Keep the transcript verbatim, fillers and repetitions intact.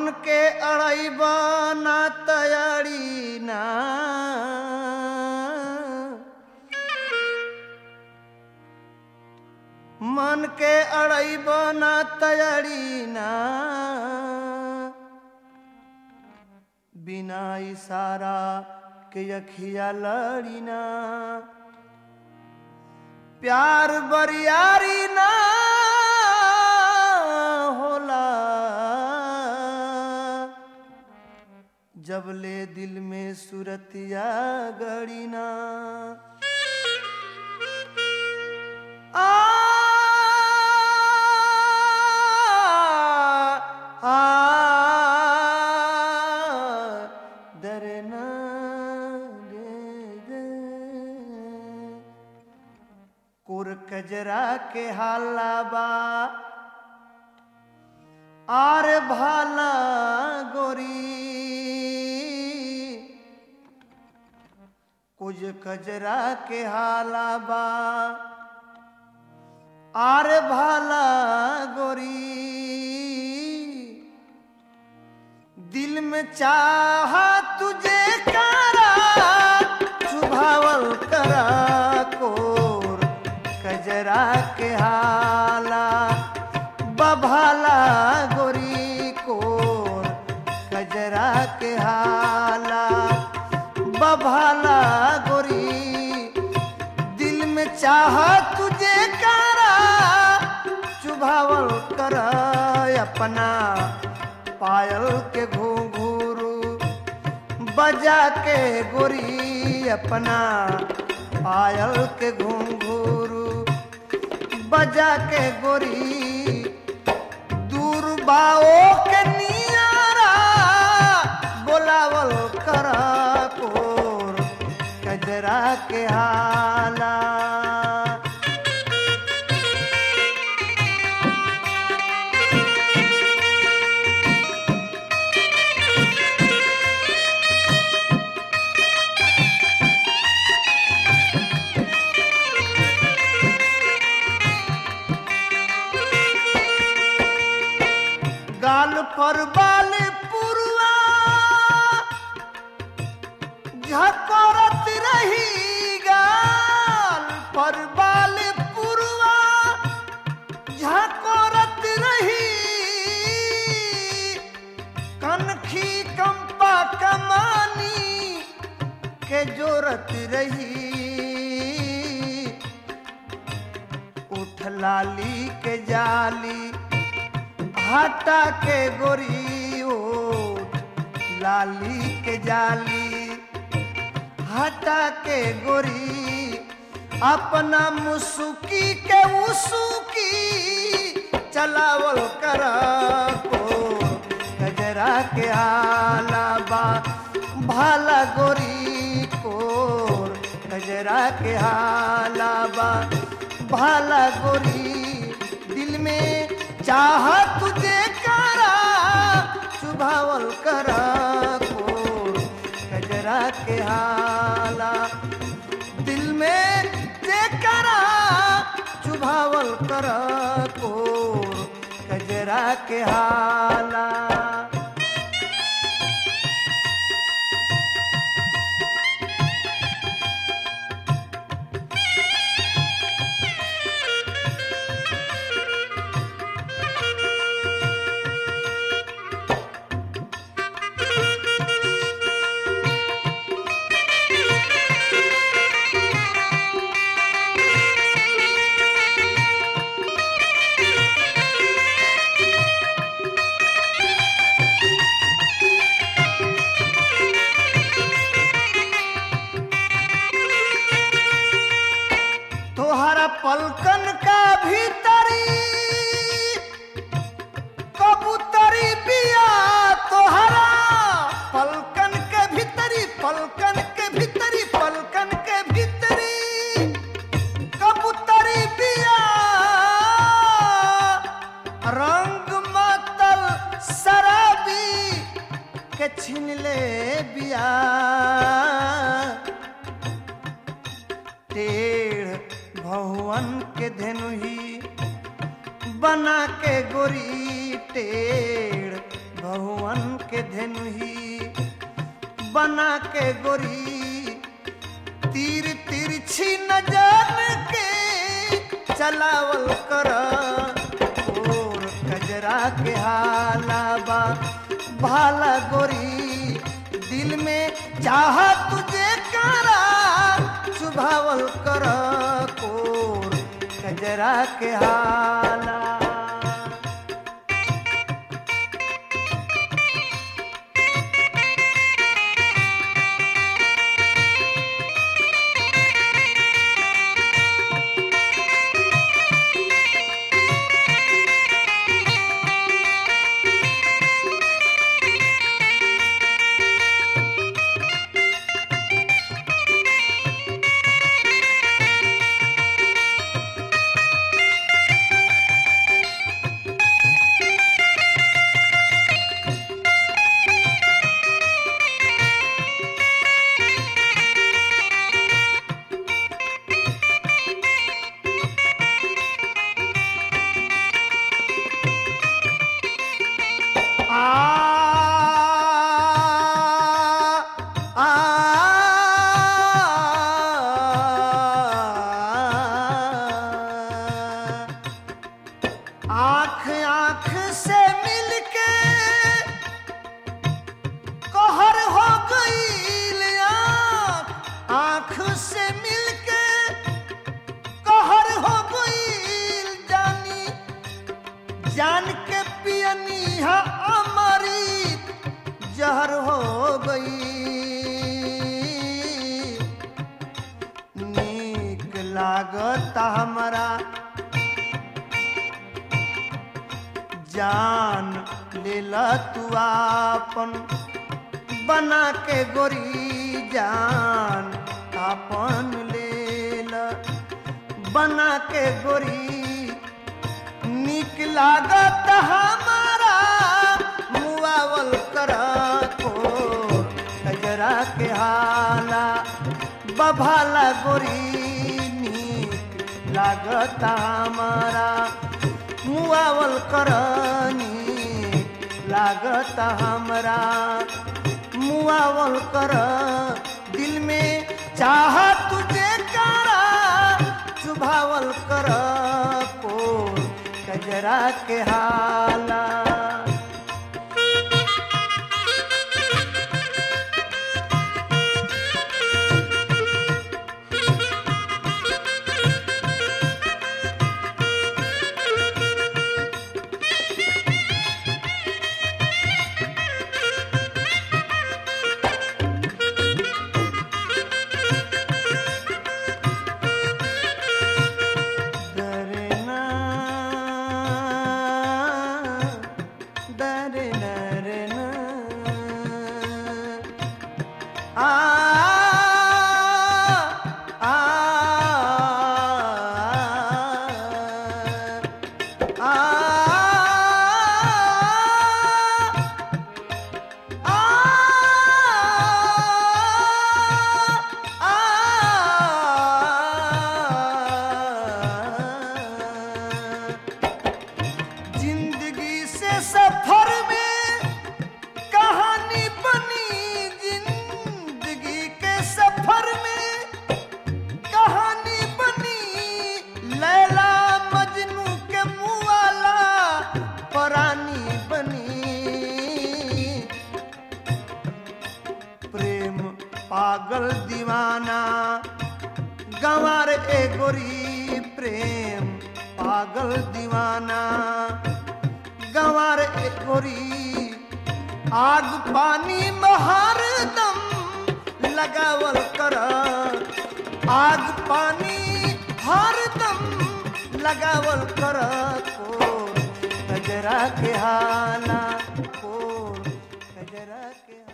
मन के अड़ैबा ना तैयारी ना मन के अड़ैबा ना तैयारी ना बिना इशारा के अखिया लड़ी ना प्यार बरियारी ना होला जब ले दिल में सूरतिया गड़ी ना आ, आ, दरना दे दे कुर कजरा के हालाबा आर भाला गोरी कुछ कजरा के हालाबा आर भाला गोरी दिल में चाहा तुझे करा चुभावल करा कोर कजरा के हाला बभाला गोरी कोर कजरा के हाला बभाला गोरी दिल में चाहा तुझे करा चुभावल करा अपना पायल के घुंघरू बजा के गोरी अपना पायल के घुंघरू बजा के गोरी दूर बाओ के नियारा बोलावल करा कोर कजरा के हाला गाल पर बाल पुरवा झकोरत रही गाल पर बाल पुरवा झकोरत रही कनखी कंपा कमानी के जोरत रही उठ लाली के जाली हटा के गोरी ओठ लाली के जाली हटा के गोरी अपना मुसुकी के उसुकी चलावल करा को गजरा के आला बा भाला गोरी कोर गजरा के आला बा भाला गोरी दिल में चाहा तुझे करा चुभावल करा कोर कजरा के हाला दिल में जे करा चुभावल करा कोर कजरा के हाला पलकन का भीतरी कबूतरी बिया तोहरा पलकन के भीतरी पलकन के भीतरी पलकन के भीतरी कबूतरी बिया रंग मतल शराबी के छीन ले बिया टेढ़ भवन के धनुही बना के गोरी टेढ़ भवन के धेनुही बना के गोरी तीर तिरछी नजर के चलावल कर और कजरा के हालाबा भाला गोरी दिल में चाह तुझे करा चुभावल कर कोर कजरा के हाला आँख आँख से मिलके कहर हो गई आँख आँख से मिलके कहर हो गई जानी जान के पियनी है अमृत जहर हो गई नीक लागत हमारा जान लेला तू आपन बना के गोरी जान आपन लेला बना के गोरी नीक लागत हमारा मुआवल करा को कजरा के हाला बभाला गोरी नीक लागत हमारा मुआवल करनी लागत हमरा मुआवल कर दिल में चाह तुझे करा चुभावल कर को कजरा के हाला पागल दीवाना गंवार ए गोरी प्रेम पागल दीवाना गंवार ए गोरी आग पानी में हरदम लगावल कर आग पानी हरदम लगावल कर को कजरा के हाला को कजरा के